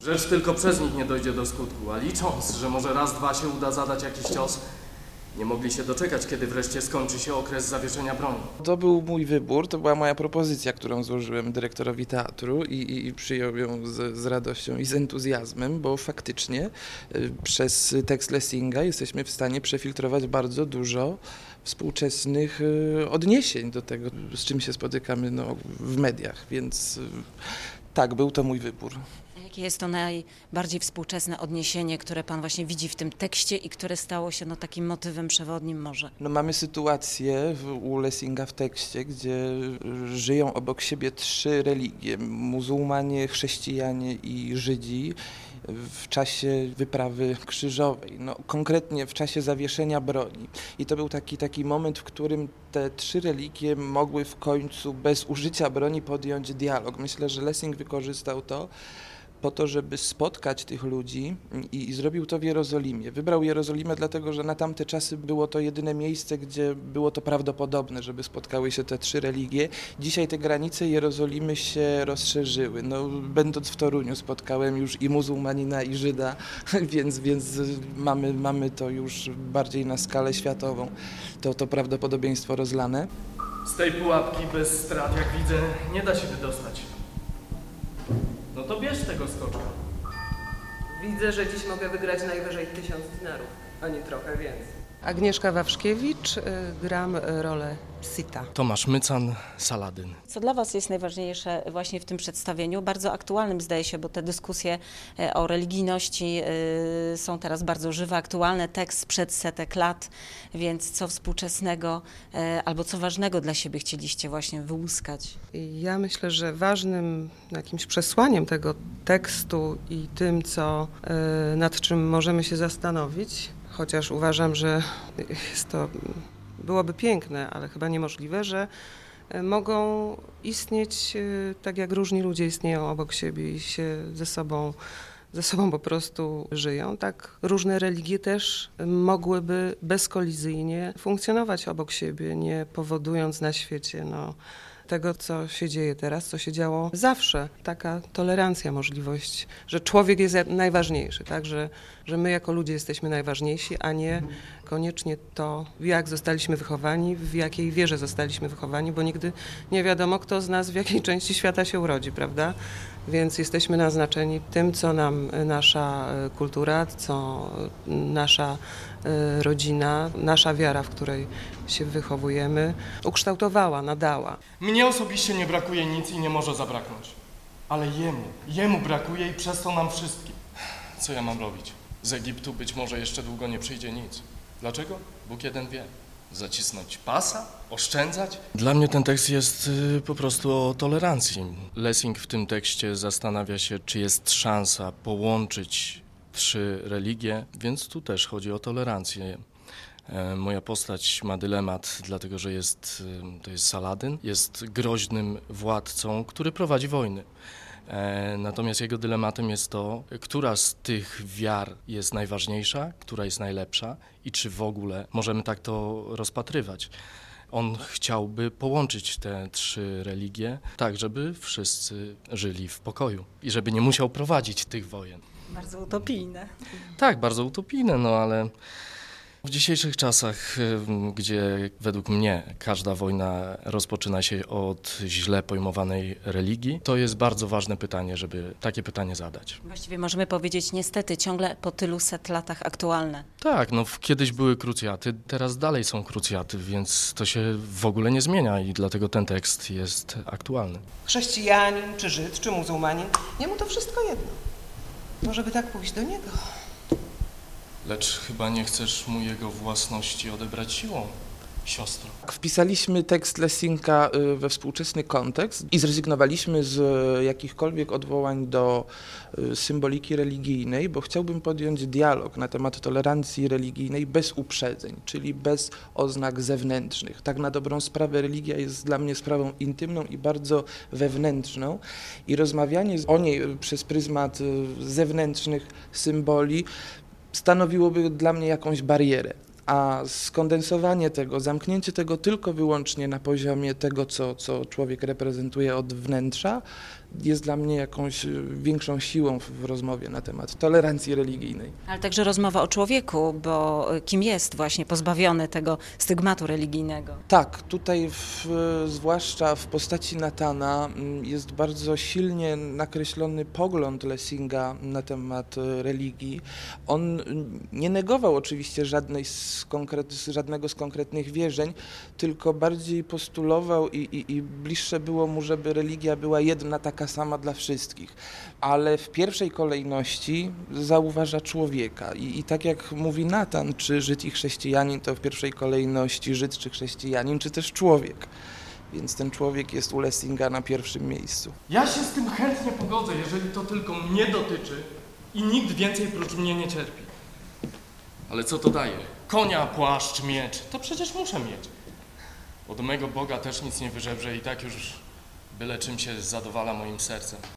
Rzecz tylko przez nich nie dojdzie do skutku, a licząc, że może raz, dwa się uda zadać jakiś cios, nie mogli się doczekać, kiedy wreszcie skończy się okres zawieszenia broni. To był mój wybór, to była moja propozycja, którą złożyłem dyrektorowi teatru i przyjął ją z radością i z entuzjazmem, bo faktycznie przez tekst Lessinga jesteśmy w stanie przefiltrować bardzo dużo współczesnych odniesień do tego, z czym się spotykamy w mediach, więc tak, był to mój wybór. Jakie jest to najbardziej współczesne odniesienie, które pan właśnie widzi w tym tekście i które stało się takim motywem przewodnim może? Mamy sytuację u Lessinga w tekście, gdzie żyją obok siebie trzy religie, muzułmanie, chrześcijanie i Żydzi, w czasie wyprawy krzyżowej, konkretnie w czasie zawieszenia broni. I to był taki moment, w którym te trzy religie mogły w końcu bez użycia broni podjąć dialog. Myślę, że Lessing wykorzystał to po to, żeby spotkać tych ludzi i zrobił to w Jerozolimie. Wybrał Jerozolimę dlatego, że na tamte czasy było to jedyne miejsce, gdzie było to prawdopodobne, żeby spotkały się te trzy religie. Dzisiaj te granice Jerozolimy się rozszerzyły. Będąc w Toruniu spotkałem już i muzułmanina, i Żyda, więc mamy to już bardziej na skalę światową. To prawdopodobieństwo rozlane. Z tej pułapki bez strat, jak widzę, nie da się wydostać. No to bierz tego skoczka. Widzę, że dziś mogę wygrać najwyżej 1000 dinarów, a nie trochę więcej. Agnieszka Wawrzkiewicz, gram rolę Sita. Tomasz Mycan, Saladyn. Co dla was jest najważniejsze właśnie w tym przedstawieniu? Bardzo aktualnym zdaje się, bo te dyskusje o religijności są teraz bardzo żywe, aktualne. Tekst sprzed setek lat, więc co współczesnego albo co ważnego dla siebie chcieliście właśnie wyłuskać? Ja myślę, że ważnym jakimś przesłaniem tego tekstu i tym, nad czym możemy się zastanowić, chociaż uważam, że byłoby piękne, ale chyba niemożliwe, że mogą istnieć tak jak różni ludzie istnieją obok siebie i się ze sobą po prostu żyją. Tak różne religie też mogłyby bezkolizyjnie funkcjonować obok siebie, nie powodując na świecie tego, co się dzieje teraz, co się działo zawsze. Taka tolerancja, możliwość, że człowiek jest najważniejszy, tak? Że my jako ludzie jesteśmy najważniejsi, a nie koniecznie to, jak zostaliśmy wychowani, w jakiej wierze zostaliśmy wychowani, bo nigdy nie wiadomo, kto z nas w jakiej części świata się urodzi, prawda? Więc jesteśmy naznaczeni tym, co nam nasza kultura, co nasza rodzina, nasza wiara, w której się wychowujemy, ukształtowała, nadała. Mnie osobiście nie brakuje nic i nie może zabraknąć. Ale jemu brakuje i przez to nam wszystkim. Co ja mam robić? Z Egiptu być może jeszcze długo nie przyjdzie nic. Dlaczego? Bóg jeden wie. Zacisnąć pasa? Oszczędzać? Dla mnie ten tekst jest po prostu o tolerancji. Lessing w tym tekście zastanawia się, czy jest szansa połączyć trzy religie, więc tu też chodzi o tolerancję. Moja postać ma dylemat, dlatego że to jest Saladyn, jest groźnym władcą, który prowadzi wojny. Natomiast jego dylematem jest to, która z tych wiar jest najważniejsza, która jest najlepsza i czy w ogóle możemy tak to rozpatrywać. On chciałby połączyć te trzy religie tak, żeby wszyscy żyli w pokoju i żeby nie musiał prowadzić tych wojen. Bardzo utopijne. Tak, bardzo utopijne, ale w dzisiejszych czasach, gdzie według mnie każda wojna rozpoczyna się od źle pojmowanej religii, to jest bardzo ważne pytanie, żeby takie pytanie zadać. Właściwie możemy powiedzieć niestety ciągle po tylu set latach aktualne. Tak, kiedyś były krucjaty, teraz dalej są krucjaty, więc to się w ogóle nie zmienia i dlatego ten tekst jest aktualny. Chrześcijanin, czy Żyd, czy muzułmanin, jemu to wszystko jedno. Może by tak pójść do niego. Lecz chyba nie chcesz mu jego własności odebrać siłą, siostro. Wpisaliśmy tekst Lessinga we współczesny kontekst i zrezygnowaliśmy z jakichkolwiek odwołań do symboliki religijnej, bo chciałbym podjąć dialog na temat tolerancji religijnej bez uprzedzeń, czyli bez oznak zewnętrznych. Tak na dobrą sprawę religia jest dla mnie sprawą intymną i bardzo wewnętrzną i rozmawianie o niej przez pryzmat zewnętrznych symboli stanowiłoby dla mnie jakąś barierę, a skondensowanie tego, zamknięcie tego tylko wyłącznie na poziomie tego, co człowiek reprezentuje od wnętrza, jest dla mnie jakąś większą siłą w rozmowie na temat tolerancji religijnej. Ale także rozmowa o człowieku, bo kim jest właśnie pozbawiony tego stygmatu religijnego. Tak, tutaj zwłaszcza w postaci Nathana jest bardzo silnie nakreślony pogląd Lessinga na temat religii. On nie negował oczywiście żadnego z konkretnych wierzeń, tylko bardziej postulował i bliższe było mu, żeby religia była jedna, taka sama dla wszystkich. Ale w pierwszej kolejności zauważa człowieka i tak jak mówi Nathan, czy Żyd i chrześcijanin, to w pierwszej kolejności Żyd czy chrześcijanin, czy też człowiek. Więc ten człowiek jest u Lessinga na pierwszym miejscu. Ja się z tym chętnie pogodzę, jeżeli to tylko mnie dotyczy i nikt więcej prócz mnie nie cierpi. Ale co to daje? Konia, płaszcz, miecz, to przecież muszę mieć. Od mego Boga też nic nie wyżebrze i tak już byle czym się zadowala moim sercem.